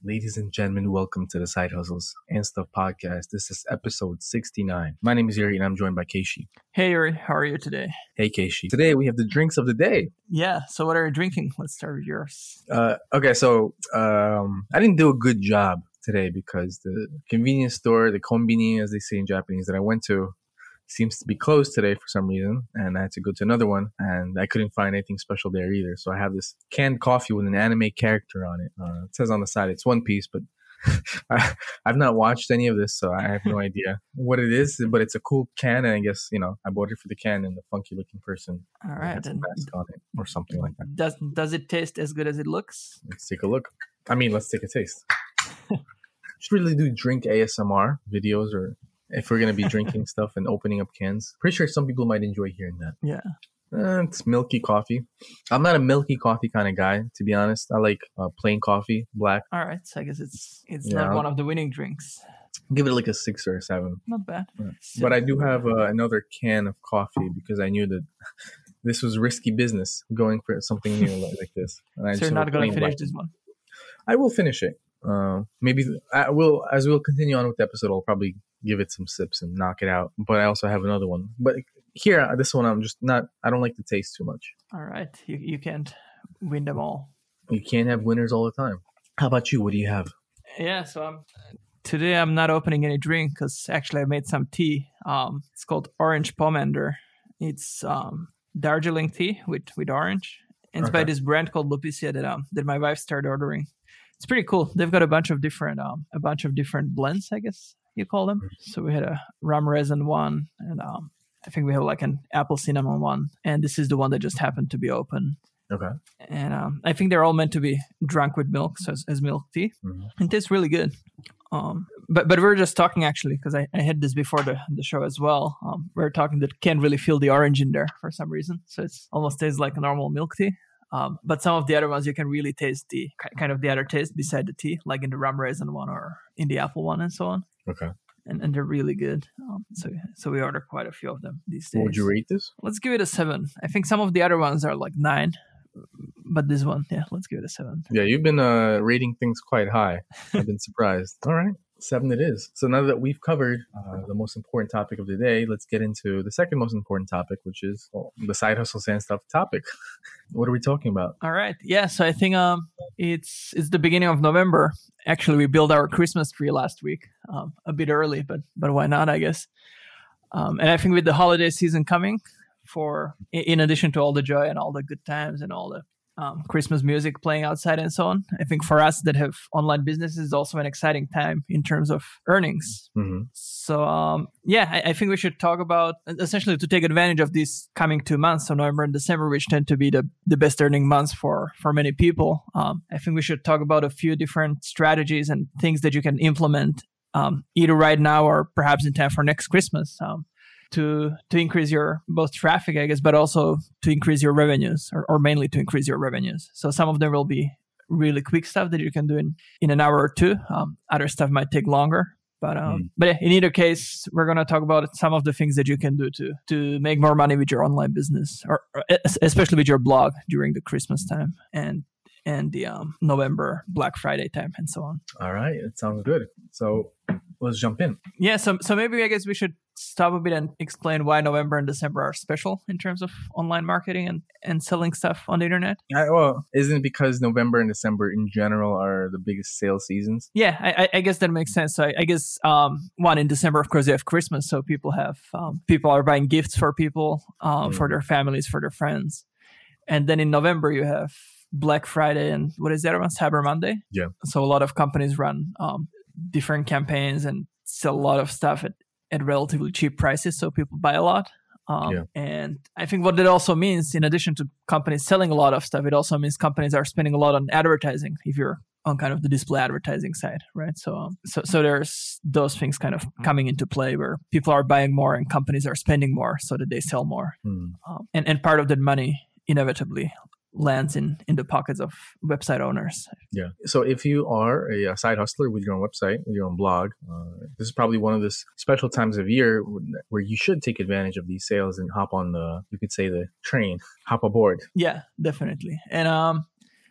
Ladies and gentlemen, welcome to the Side Hustles and Stuff podcast. This is episode 69. My name is Yuri and I'm joined by Keishi. Hey Yuri, how are you today? Hey Keishi. Today we have the drinks of the day. Yeah, so what are you drinking? Let's start with yours. I didn't do a good job today because the convenience store, the konbini as they say in Japanese, that I went to seems to be closed today for some reason, and I had to go to another one, and I couldn't find anything special there either. So I have this canned coffee with an anime character on it. It says on the side it's One Piece, but I've not watched any of this, so I have no idea what it is. But it's a cool can, and I guess I bought it for the can and the funky looking person. All right, had some mask on it or something like that. Does it taste as good as it looks? Let's take a look. Let's take a taste. Should really do drink ASMR videos, or if we're going to be drinking stuff and opening up cans. Pretty sure some people might enjoy hearing that. Yeah. It's milky coffee. I'm not a milky coffee kind of guy, to be honest. I like plain coffee, black. All right, so I guess it's not one of the winning drinks. Give it like a 6 or a 7. Not bad. Yeah. But I do have another can of coffee because I knew that this was risky business, going for something new like this. And so you're not going to finish this one? I will finish it. Maybe I will, as we'll continue on with the episode, I'll probably give it some sips and knock it out. But I also have another one. But here, this one, I don't like the taste too much. All right. You can't win them all. You can't have winners all the time. How about you? What do you have? Yeah, so today I'm not opening any drink because actually I made some tea. It's called Orange Pomander. It's Darjeeling tea with orange. And it's by this brand called Lupicia that my wife started ordering. It's pretty cool. They've got a bunch of different blends, I guess you call them. So we had a rum resin one, and I think we have like an apple cinnamon one, and this is the one that just happened to be open. Okay. And I think they're all meant to be drunk with milk, so as milk tea. Mm-hmm. It tastes really good. But we were just talking actually, because I had this before the show as well. We were talking that can't really feel the orange in there for some reason, so it's almost tastes like a normal milk tea. But some of the other ones you can really taste the kind of the other taste beside the tea, like in the rum raisin one or in the apple one and so on. Okay. And they're really good. So we order quite a few of them these days. What would you rate this? Let's give it a 7. I think some of the other ones are like 9, but this one, let's give it a 7. Yeah, you've been rating things quite high. I've been surprised. All right. 7 it is. So now that we've covered the most important topic of the day, let's get into the second most important topic, which is the side hustles and stuff topic. What are we talking about? All right. Yeah. So I think it's the beginning of November. Actually, we built our Christmas tree last week, a bit early, but why not? I guess. And I think with the holiday season coming, in addition to all the joy and all the good times and all the Christmas music playing outside and so on, I think for us that have online businesses is also an exciting time in terms of earnings. Mm-hmm. So I think we should talk about essentially to take advantage of these coming 2 months, so November and December, which tend to be the best earning months for many people. I think we should talk about a few different strategies and things that you can implement either right now or perhaps in time for next Christmas. To increase your both traffic, I guess, but also to increase your revenues, or mainly to increase your revenues. So some of them will be really quick stuff that you can do in an hour or two. Other stuff might take longer. But in either case, we're going to talk about some of the things that you can do to make more money with your online business, or especially with your blog during the Christmas time and the November Black Friday time and so on. All right. It sounds good. So let's jump in. Yeah. So maybe I guess we should stop a bit and explain why November and December are special in terms of online marketing and selling stuff on the internet. Isn't it because November and December in general are the biggest sales seasons? Yeah, I guess that makes sense. So I guess one, in December, of course, you have Christmas, so people are buying gifts for people, for their families, for their friends, and then in November you have Black Friday and what is the other one? Cyber Monday. Yeah. So a lot of companies run different campaigns and sell a lot of stuff at relatively cheap prices, so people buy a lot. And I think what that also means, in addition to companies selling a lot of stuff, it also means companies are spending a lot on advertising if you're on kind of the display advertising side, right? So there's those things kind of coming into play where people are buying more and companies are spending more so that they sell more. And part of that money inevitably lands in the pockets of website owners. Yeah. So if you are a side hustler with your own website, with your own blog, this is probably one of the special times of year where you should take advantage of these sales and hop on the train, hop aboard. Yeah, definitely. And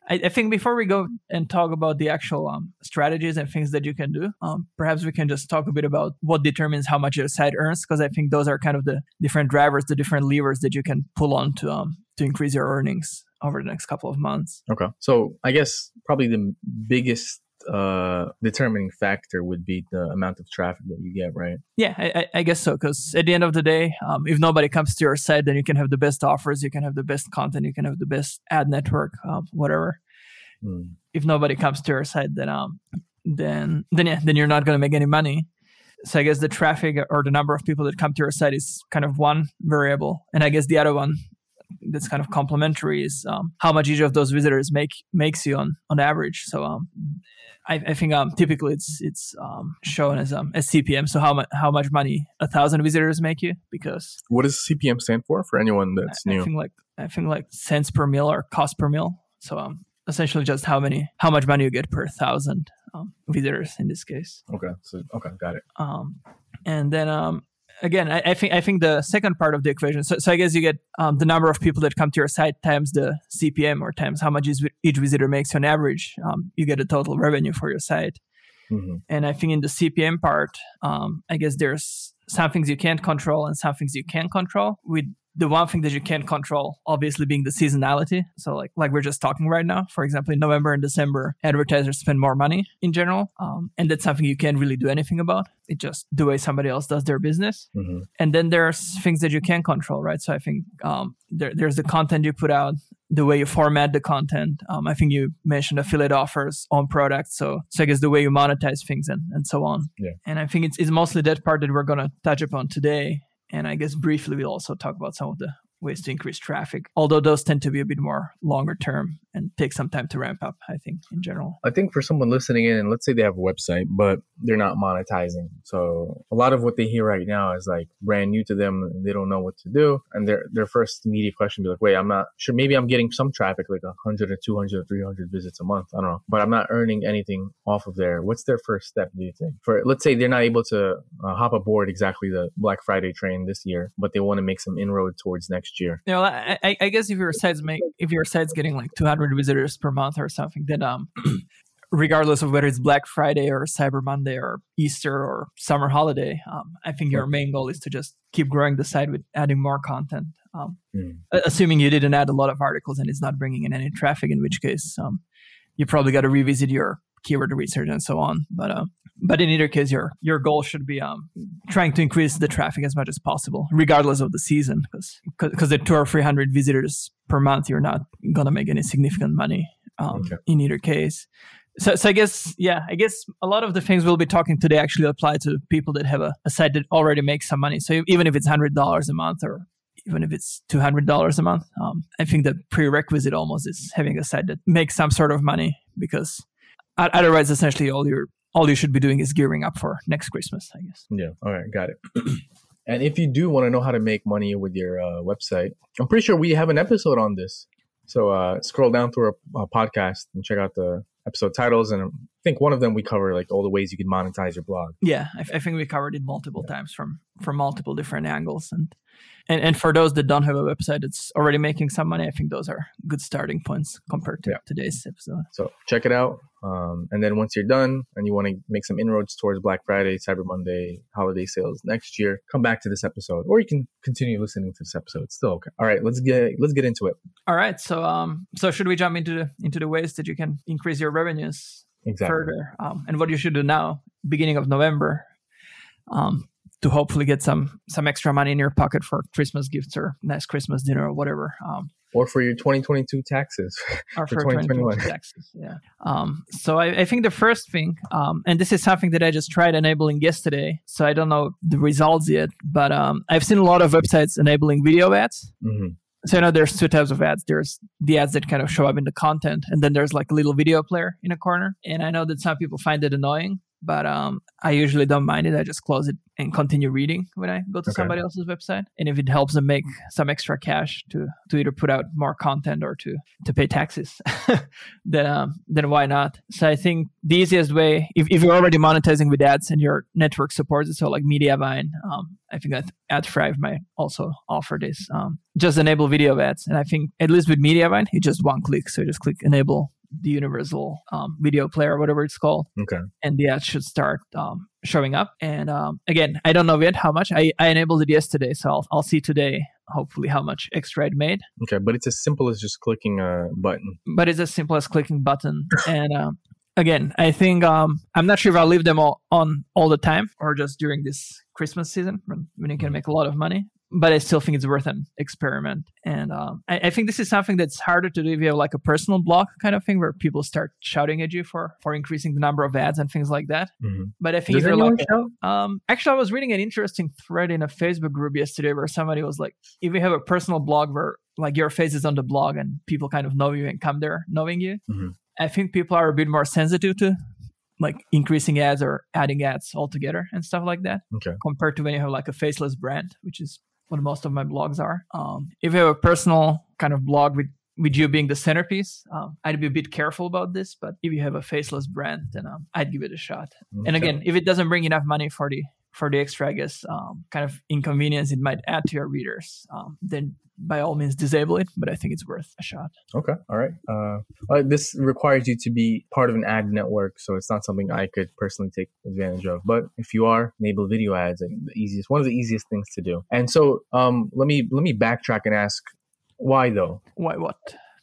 I think before we go and talk about the actual strategies and things that you can do, perhaps we can just talk a bit about what determines how much your site earns, because I think those are kind of the different drivers, the different levers that you can pull on to increase your earnings over the next couple of months. Okay. So I guess probably the biggest determining factor would be the amount of traffic that you get, right? Yeah, I guess so. Because at the end of the day, if nobody comes to your site, then you can have the best offers, you can have the best content, you can have the best ad network, whatever. If nobody comes to your site, then you're not going to make any money. So I guess the traffic or the number of people that come to your site is kind of one variable, and I guess the other one that's kind of complementary is how much each of those visitors makes you on average. So I think typically it's shown as CPM. So how much money 1,000 visitors make you? Because what does CPM stand for anyone that's new? I think like cents per mil or cost per mil. So essentially just how much money you get per 1,000 visitors in this case. Okay. So got it. And then again, I think the second part of the equation. So I guess you get the number of people that come to your site times the CPM or times how much each visitor makes on average. You get a total revenue for your site. Mm-hmm. And I think in the CPM part, I guess there's some things you can't control and some things you can control. With the one thing that you can't control, obviously, being the seasonality. So like we're just talking right now, for example, in November and December, advertisers spend more money in general. And that's something you can't really do anything about. It's just the way somebody else does their business. Mm-hmm. And then there's things that you can control, right? So I think there's the content you put out, the way you format the content. I think you mentioned affiliate offers on products. So I guess the way you monetize things and so on. Yeah. And I think it's mostly that part that we're going to touch upon today. And I guess briefly, we'll also talk about some of the ways to increase traffic, although those tend to be a bit more longer term and take some time to ramp up, I think, in general. I think for someone listening in, let's say they have a website, but they're not monetizing. So a lot of what they hear right now is like brand new to them. And they don't know what to do. And their first immediate question will be like, wait, I'm not sure. Maybe I'm getting some traffic, like 100 or 200 or 300 visits a month. I don't know. But I'm not earning anything off of there. What's their first step, do you think? Let's say they're not able to hop aboard exactly the Black Friday train this year, but they want to make some inroad towards next year. You know, I guess if your site's getting like 200 visitors per month or something, then regardless of whether it's Black Friday or Cyber Monday or Easter or summer holiday, I think your main goal is to just keep growing the site with adding more content. Assuming you didn't add a lot of articles and it's not bringing in any traffic, in which case you probably got to revisit your keyword research and so on. But in either case, your goal should be trying to increase the traffic as much as possible, regardless of the season, because at 200 or 300 visitors per month, you're not gonna make any significant money in either case. So I guess a lot of the things we'll be talking today actually apply to people that have a site that already makes some money. So even if it's $100 a month or even if it's $200 a month, I think the prerequisite almost is having a site that makes some sort of money, because otherwise, essentially, all you should be doing is gearing up for next Christmas, I guess. Yeah. All right. Got it. And if you do want to know how to make money with your website, I'm pretty sure we have an episode on this. So scroll down through our podcast and check out the episode titles. And I think one of them we cover like all the ways you can monetize your blog. Yeah. I think we covered it multiple times from multiple different angles. And for those that don't have a website that's already making some money, I think those are good starting points compared to today's episode. So check it out. And then once you're done and you want to make some inroads towards Black Friday, Cyber Monday, holiday sales next year, come back to this episode, or you can continue listening to this episode. It's still okay. All right, let's get into it. All right. So should we jump into the ways that you can increase your revenues further? And what you should do now, beginning of November, to hopefully get some extra money in your pocket for Christmas gifts or nice Christmas dinner or whatever. Or for your 2022 taxes. Or for 2021 taxes, yeah. So I think the first thing, and this is something that I just tried enabling yesterday, so I don't know the results yet, but I've seen a lot of websites enabling video ads. Mm-hmm. So there's two types of ads. There's the ads that kind of show up in the content, and then there's like a little video player in a corner. And I know that some people find it annoying, but I usually don't mind it. I just close it and continue reading when I go to somebody else's website. And if it helps them make some extra cash to either put out more content or to pay taxes, then why not? So I think the easiest way, if you're already monetizing with ads and your network supports it, so like Mediavine, I think that AdThrive might also offer this. Just enable video ads. And I think at least with Mediavine, it's just one click. So you just click enable the universal video player, whatever it's called. Okay. And the ads should start showing up. And again, I don't know yet how much. I enabled it yesterday, so I'll see today, hopefully, how much extra it made. Okay, but it's as simple as just clicking a button. But it's as simple as clicking button. And again, I think I'm not sure if I'll leave them all on all the time or just during this Christmas season when you can make a lot of money. But I still think it's worth an experiment. And I think this is something that's harder to do if you have like a personal blog kind of thing where people start shouting at you for increasing the number of ads and things like that. Mm-hmm. But I think Does if you're like, shout? actually, I was reading an interesting thread in a Facebook group yesterday where somebody was like, if you have a personal blog where like your face is on the blog and people kind of know you and come there knowing you, Mm-hmm. I think people are a bit more sensitive to like increasing ads or adding ads altogether and stuff like that. Okay. Compared to when you have like a faceless brand, which is what most of my blogs are. If you have a personal kind of blog with you being the centerpiece, I'd be a bit careful about this. But if you have a faceless brand, then I'd give it a shot. Okay. And again, if it doesn't bring enough money for the extra, I guess, kind of inconvenience it might add to your readers, then by all means disable it. But I think it's worth a shot. Okay. All right. This requires you to be part of an ad network, so it's not something I could personally take advantage of. But if you are, enable video ads, one of the easiest things to do. And so let me backtrack and ask, why though? Why what?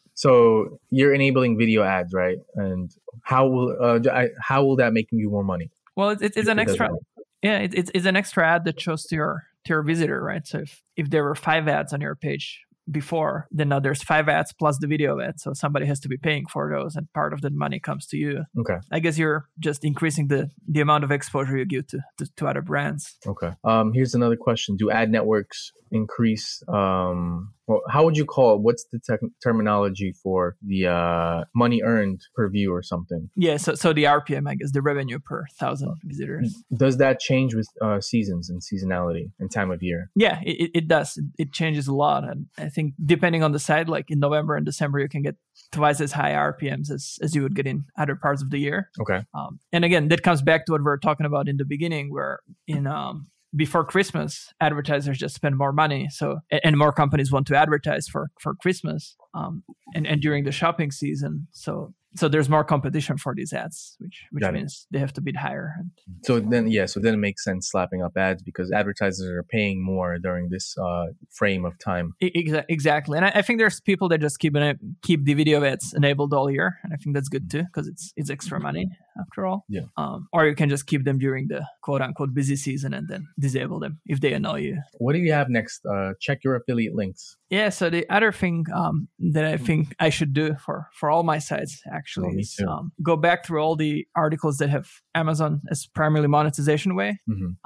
So you're enabling video ads, right? And how will that make you more money? Well, it's an extra. Yeah, it's an extra ad that shows to your visitor, right? So if there were 5 ads on your page before, then now there's 5 ads plus the video ad. So somebody has to be paying for those, and part of the money comes to you. Okay. I guess you're just increasing the amount of exposure you give to other brands. Okay. Here's another question: do ad networks increase? Well, how would you call it? What's the terminology for the money earned per view or something? Yeah, so the RPM, I guess, the revenue per 1,000 visitors. Does that change with seasons and seasonality and time of year? Yeah, it does. It changes a lot. And I think depending on the site, like in November and December, you can get twice as high RPMs as you would get in other parts of the year. Okay. And again, that comes back to what we were talking about in the beginning, where in before Christmas, advertisers just spend more money. So, and more companies want to advertise for Christmas, and during the shopping season. So there's more competition for these ads, which means they have to bid higher. So then it makes sense slapping up ads because advertisers are paying more during this frame of time. Exactly. And I think there's people that just keep the video ads enabled all year. And I think that's good too, because it's extra money after all. Yeah. Or you can just keep them during the quote unquote busy season and then disable them if they annoy you. What do you have next? Check your affiliate links. Yeah. So the other thing that I think I should do for all my sites actually is go back through all the articles that have Amazon as primarily monetization way,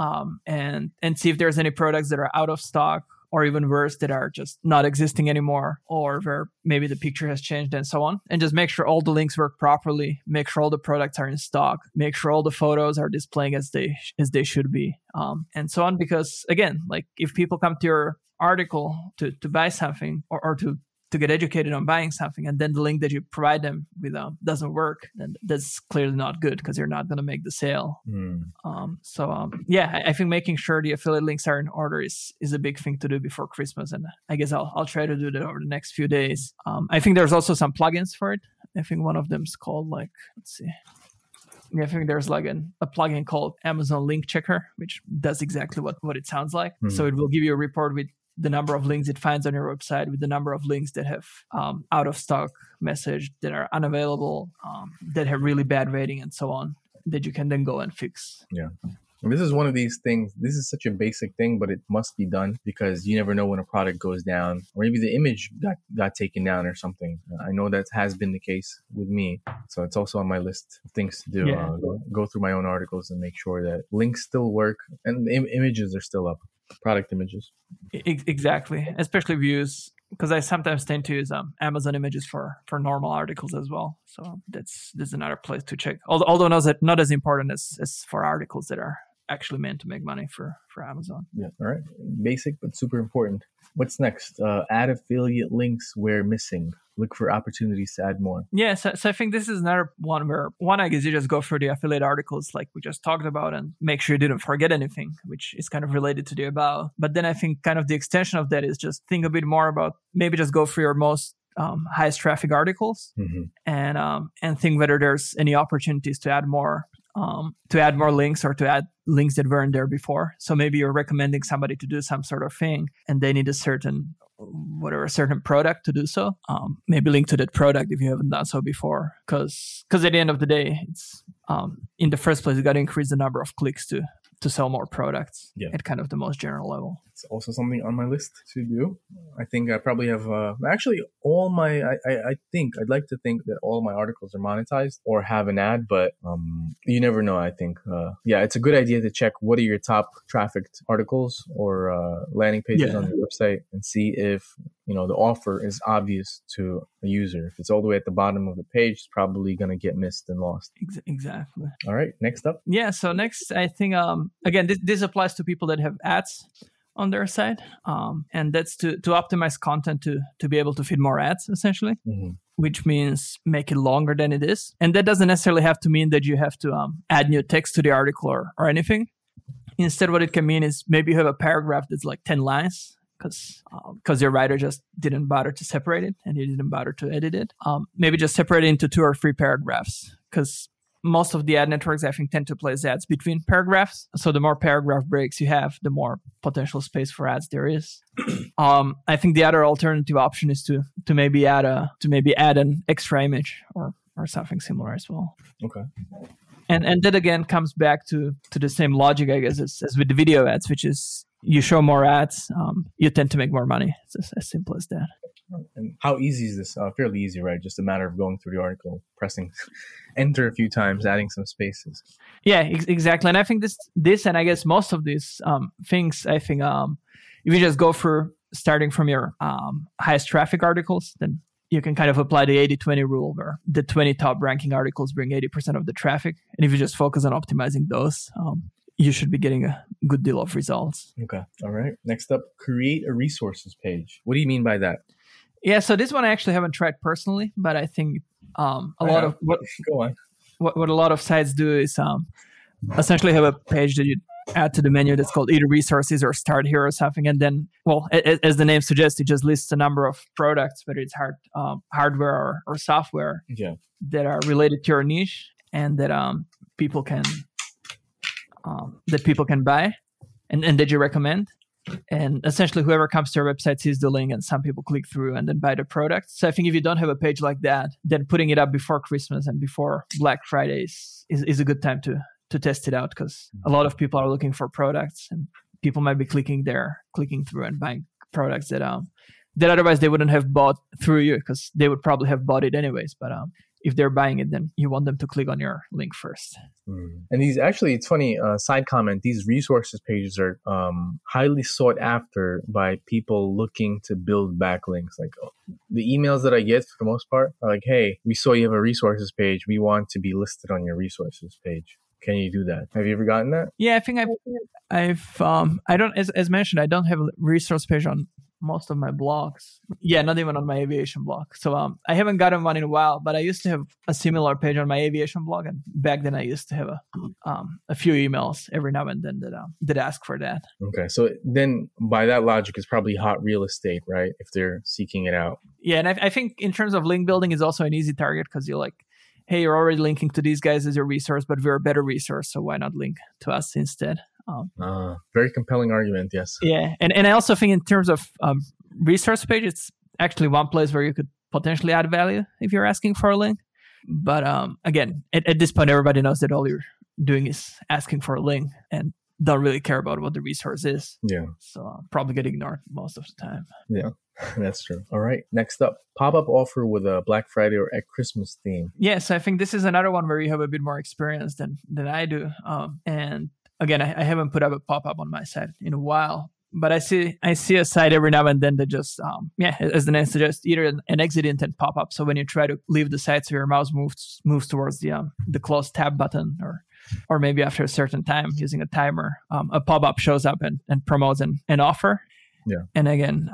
and see if there's any products that are out of stock, or even worse, that are just not existing anymore, or where maybe the picture has changed and so on. And just make sure all the links work properly, make sure all the products are in stock, make sure all the photos are displaying as they should be, and so on. Because again, like if people come to your article to buy something or to get educated on buying something, and then the link that you provide them with doesn't work, then that's clearly not good because you're not going to make the sale. I think making sure the affiliate links are in order is a big thing to do before Christmas, and I guess I'll try to do that over the next few days. I think there's also some plugins for it. I think one of them's called let's see. Yeah, I think there's like a plugin called Amazon Link Checker, which does exactly what it sounds like. So it will give you a report with the number of links it finds on your website, with the number of links that have out of stock message, that are unavailable, that have really bad rating, and so on, that you can then go and fix. Yeah. And this is one of these things. This is such a basic thing, but it must be done because you never know when a product goes down, or maybe the image got taken down or something. I know that has been the case with me. So it's also on my list of things to do. Yeah. Go through my own articles and make sure that links still work and the images are still up. Product images. Exactly. Especially views, because I sometimes tend to use Amazon images for normal articles as well. So that's another place to check. Although not as important as for articles that are actually meant to make money for Amazon. Yeah. All right. Basic, but super important. What's next? Add affiliate links where missing. Look for opportunities to add more. Yeah, so I think this is another one where I guess you just go through the affiliate articles like we just talked about and make sure you didn't forget anything, which is kind of related to the about. But then I think kind of the extension of that is just think a bit more about maybe just go through your most highest traffic articles and think whether there's any opportunities to add more links or to add links that weren't there before. So maybe you're recommending somebody to do some sort of thing and they need a certain product to do so. Maybe link to that product if you haven't done so before. Because at the end of the day, it's in the first place, you got to increase the number of clicks to sell more products at kind of the most general level. It's also something on my list to do. I think I probably have actually all my, I think I'd like to think that all my articles are monetized or have an ad, but you never know. I think, it's a good idea to check what are your top trafficked articles or landing pages on your website and see if, the offer is obvious to a user. If it's all the way at the bottom of the page, it's probably going to get missed and lost. Exactly. All right. Next up. Yeah. So next, I think, again, this applies to people that have ads on their site. And that's to optimize content to be able to feed more ads, essentially, which means make it longer than it is. And that doesn't necessarily have to mean that you have to add new text to the article or anything. Instead, what it can mean is maybe you have a paragraph that's like 10 lines because your writer just didn't bother to separate it and you didn't bother to edit it. Maybe just separate it into 2 or 3 paragraphs because most of the ad networks, I think, tend to place ads between paragraphs. So the more paragraph breaks you have, the more potential space for ads there is. I think the other alternative option is to maybe add an extra image or something similar as well. Okay. And that again comes back to the same logic, I guess, as with the video ads, which is you show more ads, you tend to make more money. It's as simple as that. And how easy is this? Fairly easy, right? Just a matter of going through the article, pressing enter a few times, adding some spaces. Yeah, exactly. And I think this, and I guess most of these things, I think if you just go through starting from your highest traffic articles, then you can kind of apply the 80-20 rule where the 20 top ranking articles bring 80% of the traffic. And if you just focus on optimizing those, you should be getting a good deal of results. Okay. All right. Next up, create a resources page. What do you mean by that? Yeah, so this one I actually haven't tried personally, but I think a lot of what a lot of sites do is essentially have a page that you add to the menu that's called either resources or start here or something, and then, well, as the name suggests, it just lists a number of products, whether it's hardware or software that are related to your niche and that people can buy and that you recommend. And essentially, whoever comes to your website sees the link and some people click through and then buy the product. So I think if you don't have a page like that, then putting it up before Christmas and before Black Friday is a good time to test it out, because a lot of people are looking for products and people might be clicking through and buying products that otherwise they wouldn't have bought through you because they would probably have bought it anyways. But if they're buying it, then you want them to click on your link first. And these actually, it's funny, side comment, these resources pages are highly sought after by people looking to build backlinks. Like the emails that I get for the most part are like, hey, we saw you have a resources page. We want to be listed on your resources page. Can you do that? Have you ever gotten that? Yeah, I think I don't, as mentioned, I don't have a resource page on most of my blogs. Yeah, not even on my aviation blog. So I haven't gotten one in a while, but I used to have a similar page on my aviation blog, and back then I used to have a few emails every now and then that ask for that. Okay, so then by that logic, it's probably hot real estate, right? If they're seeking it out. Yeah, and I think in terms of link building, is also an easy target because you're like, hey, you're already linking to these guys as your resource, but we're a better resource, so why not link to us instead? Very compelling argument, yes. Yeah, and I also think in terms of resource page, it's actually one place where you could potentially add value if you're asking for a link. But again, at this point, everybody knows that all you're doing is asking for a link and don't really care about what the resource is. Yeah. So probably get ignored most of the time. Yeah, that's true. All right. Next up, pop-up offer with a Black Friday or at Christmas theme. Yes, I think this is another one where you have a bit more experience than I do. And again, I haven't put up a pop-up on my site in a while, but I see a site every now and then that just, as the name suggests, either an exit intent pop-up. So when you try to leave the site, so your mouse moves towards the close tab button, or or maybe after a certain time using a timer, a pop-up shows up and promotes an offer. Yeah. And again,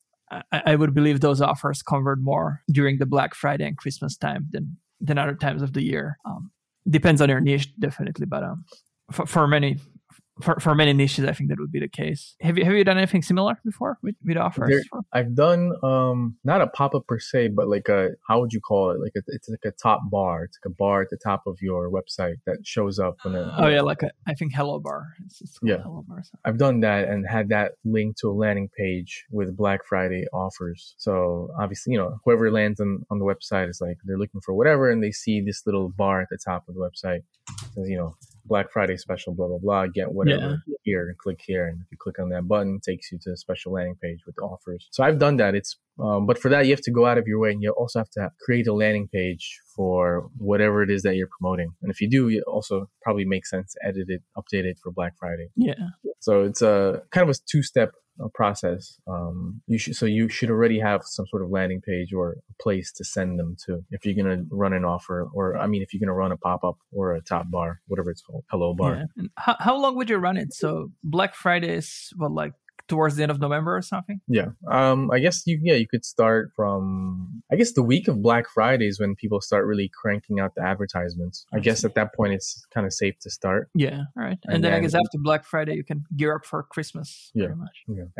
I would believe those offers convert more during the Black Friday and Christmas time than other times of the year. Depends on your niche, definitely, but for many niches, I think that would be the case. Have you done anything similar before with offers? I've done not a pop-up per se, but like how would you call it? Like it's like a top bar. It's like a bar at the top of your website that shows up when I think Hello Bar. It's called Hello Bar. I've done that and had that linked to a landing page with Black Friday offers. So obviously, whoever lands on the website is like they're looking for whatever, and they see this little bar at the top of the website. It says, Black Friday special, blah, blah, blah, get whatever here and click here. And if you click on that button, it takes you to a special landing page with the offers. So I've done that. But for that, you have to go out of your way, and you also have to create a landing page for whatever it is that you're promoting. And if you do, it also probably makes sense to edit it, update it for Black Friday. Yeah. So it's a kind of a two-step process. You should already have some sort of landing page or a place to send them to if you're going to run an offer, or if you're going to run a pop-up or a top bar, whatever it's called, Hello Bar. Yeah. And how long would you run it? So Black Friday is towards the end of November or something? Yeah. I guess you could start from, I guess the week of Black Friday is when people start really cranking out the advertisements. I guess at that point it's kind of safe to start. Yeah. All right. And then I guess after Black Friday you can gear up for Christmas. Yeah. Pretty much. Yeah.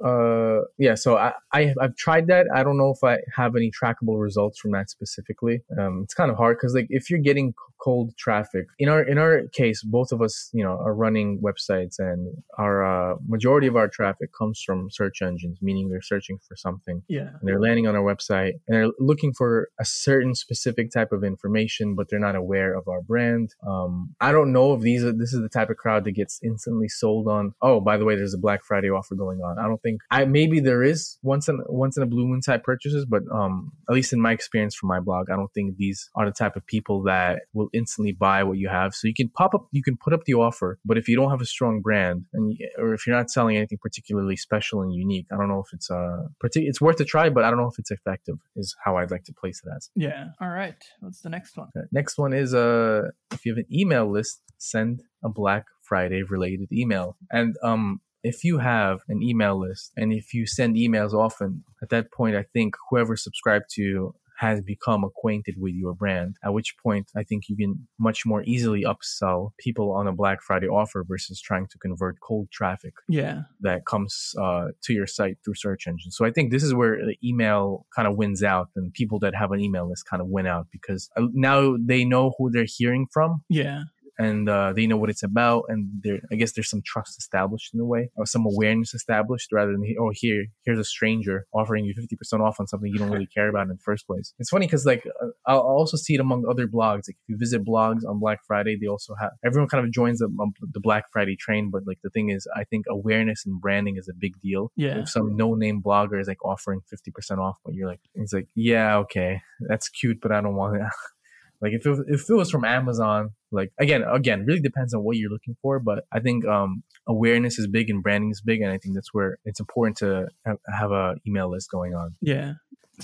And so I've tried that. I don't know if I have any trackable results from that specifically. It's kind of hard because like if you're getting cold traffic, in our case, both of us, are running websites, and our majority of our traffic comes from search engines, meaning they're searching for something. Yeah. And they're landing on our website and they're looking for a certain specific type of information, but they're not aware of our brand. I don't know if this is the type of crowd that gets instantly sold on, oh, by the way, there's a Black Friday offer going on. I don't think maybe there is once in a blue moon type purchases, but at least in my experience from my blog, I don't think these are the type of people that will instantly buy what you have. So you can put up the offer, but if you don't have a strong brand or if you're not selling anything particularly special and unique, I don't know if it's worth a try, but I don't know if it's effective is how I'd like to place it as. Yeah. All right. What's the next one? Next one is if you have an email list, send a Black Friday related email. And if you have an email list and if you send emails often, at that point, I think whoever subscribed to you has become acquainted with your brand, at which point I think you can much more easily upsell people on a Black Friday offer versus trying to convert cold traffic that comes to your site through search engines. So I think this is where the email kind of wins out, and people that have an email list kind of win out because now they know who they're hearing from. Yeah. And they know what it's about, and I guess there's some trust established in a way, or some awareness established, rather than here's a stranger offering you 50% off on something you don't really care about in the first place. It's funny because like I'll also see it among other blogs. Like if you visit blogs on Black Friday, they also have everyone kind of joins the Black Friday train. But like the thing is, I think awareness and branding is a big deal. Yeah. If some no-name blogger is like offering 50% off, but it's like, yeah, okay, that's cute, but I don't want it. Like if it was from Amazon, like again, really depends on what you're looking for. But I think awareness is big and branding is big, and I think that's where it's important to have a email list going on. Yeah.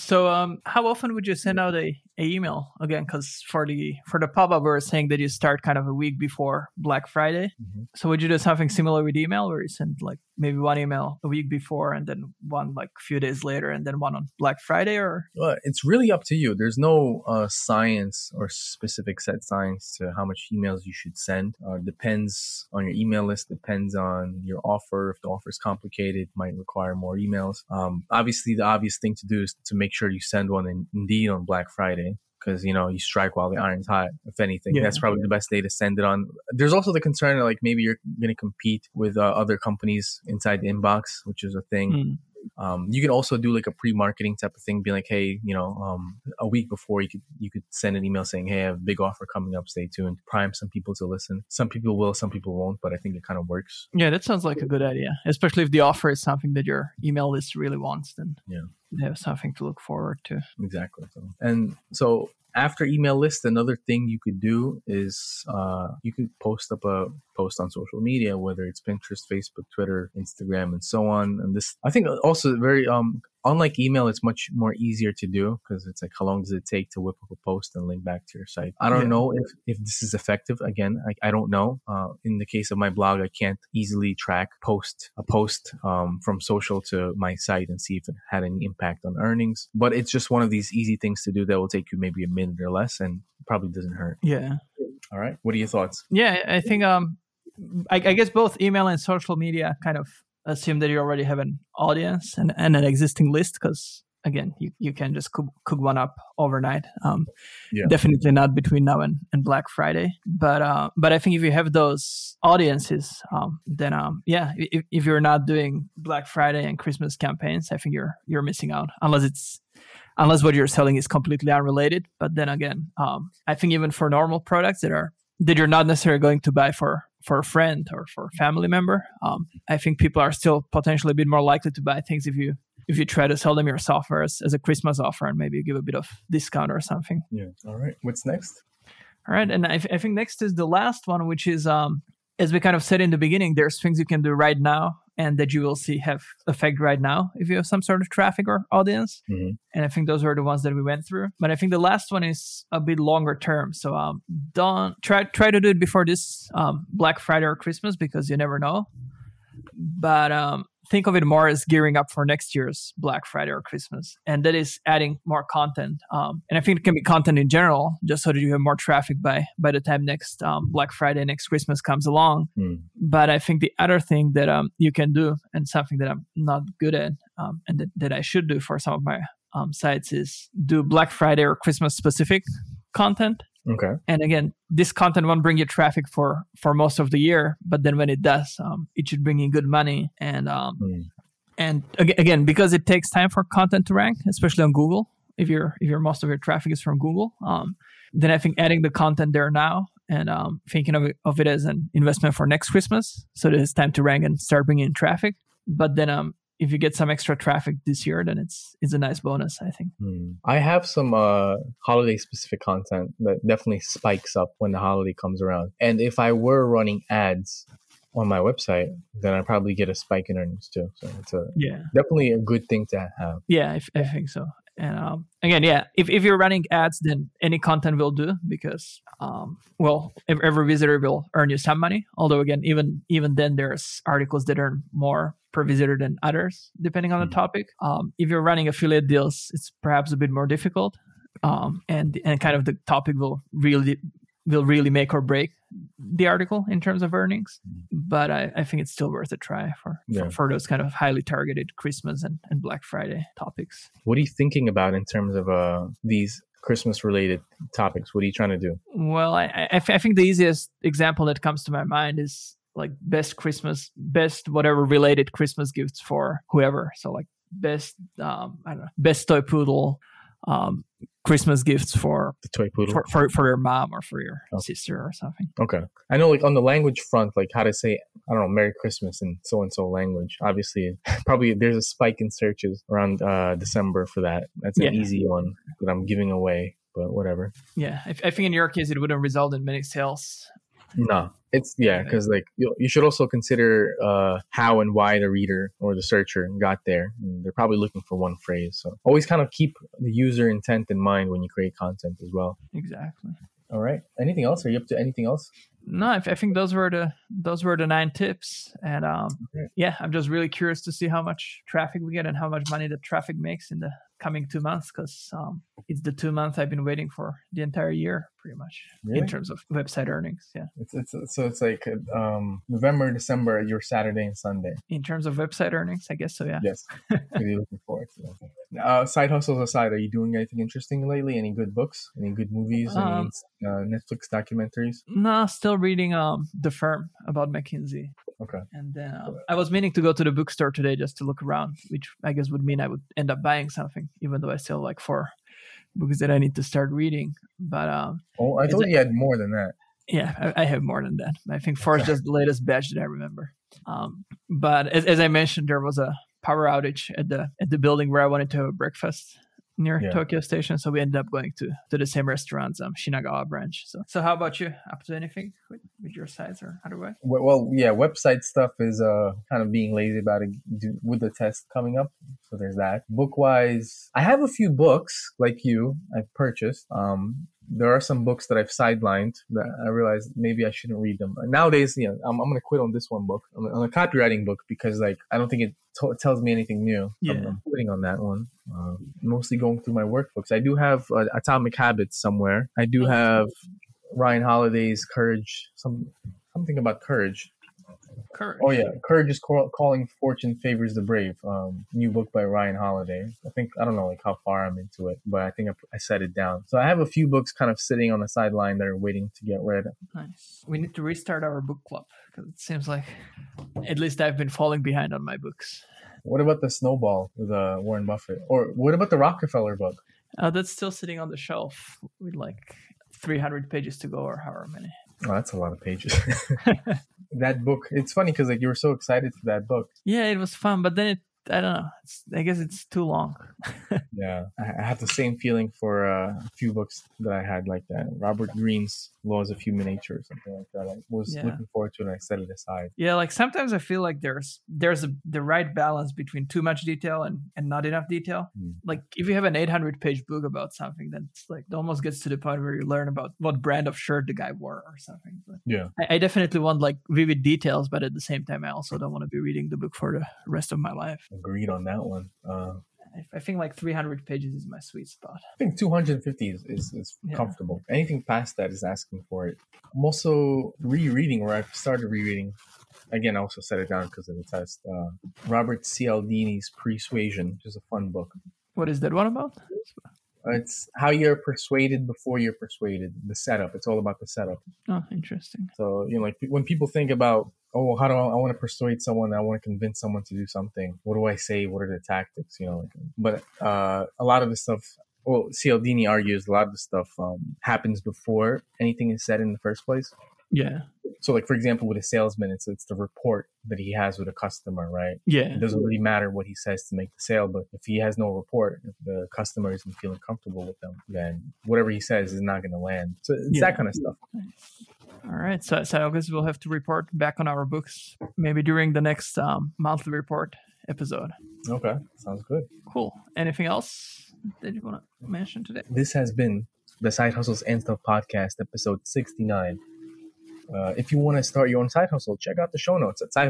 So how often would you send out a email again? Because for the pop-up, we were saying that you start kind of a week before Black Friday. Mm-hmm. So would you do something similar with email, where you send like maybe one email a week before and then one like a few days later and then one on Black Friday? Or it's really up to you. There's no science or specific set science to how much emails you should send. Depends on your email list, depends on your offer. If the offer is complicated, might require more emails. Obviously, the obvious thing to do is to make sure you send one indeed on Black Friday, because you strike while the iron's hot. If anything, that's probably the best day to send it on. There's also the concern that like maybe you're going to compete with other companies inside the inbox, which is a thing. You can also do like a pre-marketing type of thing, be like, hey, a week before you could send an email saying, hey, I have a big offer coming up, stay tuned. Prime some people to listen. Some people will, some people won't, but I think it kind of works. Yeah, that sounds like a good idea, especially if the offer is something that your email list really wants. Then they have something to look forward to. Exactly. So after email list, another thing you could do is you could post up a post on social media, whether it's Pinterest, Facebook, Twitter, Instagram, and so on. And this, I think, also very unlike email, it's much more easier to do because it's like, how long does it take to whip up a post and link back to your site? I don't know if this is effective. Again, I don't know. In the case of my blog, I can't easily track a post from social to my site and see if it had any impact on earnings. But it's just one of these easy things to do that will take you maybe a minute or less and probably doesn't hurt. Yeah. All right. What are your thoughts? Yeah, I think I guess both email and social media kind of assume that you already have an audience and an existing list, because again, you can just cook one up overnight. Definitely not between now and Black Friday. But I think if you have those audiences, then if you're not doing Black Friday and Christmas campaigns, I think you're missing out, unless what you're selling is completely unrelated. But then again, I think even for normal products that you're not necessarily going to buy for a friend or for a family member, I think people are still potentially a bit more likely to buy things if you try to sell them your software as a Christmas offer and maybe give a bit of discount or something. Yeah. All right. What's next? All right. And I think next is the last one, which is, as we kind of said in the beginning, there's things you can do right now and that you will see have effect right now if you have some sort of traffic or audience. Mm-hmm. And I think those are the ones that we went through. But I think the last one is a bit longer term. So don't try to do it before this Black Friday or Christmas, because you never know. But think of it more as gearing up for next year's Black Friday or Christmas. And that is adding more content. And I think it can be content in general, just so that you have more traffic by the time next Black Friday, next Christmas comes along. But I think the other thing that you can do, and something that I'm not good at, and that I should do for some of my sites, is do Black Friday or Christmas specific content. Okay. And again, this content won't bring you traffic for most of the year, but then when it does, it should bring in good money. And again, because it takes time for content to rank, especially on Google, if your most of your traffic is from Google, then I think adding the content there now and thinking of it as an investment for next Christmas, so that it's time to rank and start bringing in traffic. But then if you get some extra traffic this year, then it's a nice bonus, I think. I have some holiday specific content that definitely spikes up when the holiday comes around. And if I were running ads on my website, then I'd probably get a spike in earnings too. So it's definitely a good thing to have. Yeah, I think so. And again, if you're running ads, then any content will do, because every visitor will earn you some money. Although again, even then, there's articles that earn more per visitor than others, depending on the topic. If you're running affiliate deals, it's perhaps a bit more difficult, and kind of the topic will really make or break the article in terms of earnings. But I think it's still worth a try for those kind of highly targeted Christmas and Black Friday topics. What are you thinking about in terms of these Christmas related topics? What are you trying to do? Well, I think the easiest example that comes to my mind is like best whatever related Christmas gifts for whoever. So like best toy poodle, Christmas gifts for the toy poodle for your mom or for your sister or something. Okay. I know, like on the language front, like how to say, I don't know, Merry Christmas in so-and-so language. Obviously, probably there's a spike in searches around December for that. That's an easy one that I'm giving away, but whatever. Yeah. I think in your case, it wouldn't result in many sales. No, it's because like you should also consider how and why the reader or the searcher got there. And they're probably looking for one phrase, so always kind of keep the user intent in mind when you create content as well. Exactly. All right. Anything else? Are you up to anything else? No, I think those were the 9 tips, and I'm just really curious to see how much traffic we get and how much money the traffic makes in the coming 2 months, because it's the 2 months I've been waiting for the entire year, pretty much, in terms of website earnings. Yeah. It's like November, December, your Saturday and Sunday. In terms of website earnings, I guess so. Yeah. Yes. Really looking forward to that. Side hustles aside, are you doing anything interesting lately? Any good books? Any good movies? Any Netflix documentaries? No, still reading The Firm about McKinsey. Okay. And then I was meaning to go to the bookstore today just to look around, which I guess would mean I would end up buying something, even though I still like 4 books that I need to start reading. But I thought you had more than that. Yeah, I have more than that. I think 4 is just the latest batch that I remember. But as I mentioned, there was a power outage at the building where I wanted to have a breakfast near Yeah. Tokyo Station, so we ended up going to the same restaurants, Shinagawa branch. So how about you? Up to anything with your sites or otherwise? Well, yeah, website stuff is kind of being lazy about it with the test coming up. So there's that. Book wise, I have a few books like you I've purchased. There are some books that I've sidelined that I realized maybe I shouldn't read them. Nowadays, I'm going to quit on this one book, on a copywriting book, because like I don't think it tells me anything new. Yeah. I'm quitting on that one. Mostly going through my workbooks. I do have Atomic Habits somewhere. I do have Ryan Holiday's Courage. Something about courage. Courage. Oh yeah, Courage is Calling Fortune Favors the Brave. New book by Ryan Holiday. I don't know like how far I'm into it, but I think I set it down. So I have a few books kind of sitting on the sideline that are waiting to get read. Nice. We need to restart our book club because it seems like at least I've been falling behind on my books. What about the Snowball with Warren Buffett? Or what about the Rockefeller book? That's still sitting on the shelf with like 300 pages to go or however many. Oh, that's a lot of pages. That book, it's funny because like you were so excited for that book. Yeah, it was fun, but then I don't know. I guess it's too long. Yeah, I had the same feeling for a few books that I had like that. Robert Greene's Laws of Human Nature or something like that. I was looking forward to it and I set it aside. Yeah, like sometimes I feel like there's the right balance between too much detail and not enough detail. Like if you have an 800-page book about something, then it's like it almost gets to the point where you learn about what brand of shirt the guy wore or something. But yeah, I definitely want like vivid details, but at the same time, I also don't want to be reading the book for the rest of my life. Agreed on that one. I think like 300 pages is my sweet spot. I think 250 is comfortable. Anything past that is asking for it. I'm also rereading, or I've started rereading. Again, I also set it down because of the test. Robert Cialdini's Persuasion, which is a fun book. What is that one about? It's how you're persuaded before you're persuaded. The setup. It's all about the setup. Oh, interesting. So, like when people think about, how do I want to persuade someone? I want to convince someone to do something. What do I say? What are the tactics? But a lot of the stuff, Cialdini argues a lot of the stuff happens before anything is said in the first place. Yeah. So, like, for example, with a salesman, it's the report that he has with a customer, right? Yeah. It doesn't really matter what he says to make the sale, but if he has no report, if the customer isn't feeling comfortable with them, then whatever he says is not going to land. So it's that kind of stuff. All right. So I guess we'll have to report back on our books maybe during the next monthly report episode. Okay. Sounds good. Cool. Anything else that you want to mention today? This has been the Side Hustles and Stuff podcast, episode 69. If you want to start your own side hustle, check out the show notes at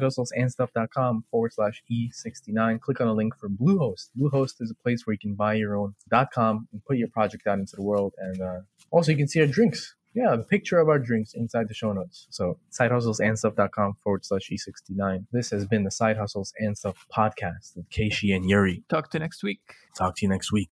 sidehustlesandstuff.com/E69. Click on a link for Bluehost. Bluehost is a place where you can buy your own .com and put your project out into the world. And also you can see our drinks. Yeah, the picture of our drinks inside the show notes. So sidehustlesandstuff.com/E69. This has been the Side Hustles and Stuff podcast with Keishi and Yuri. Talk to you next week. Talk to you next week.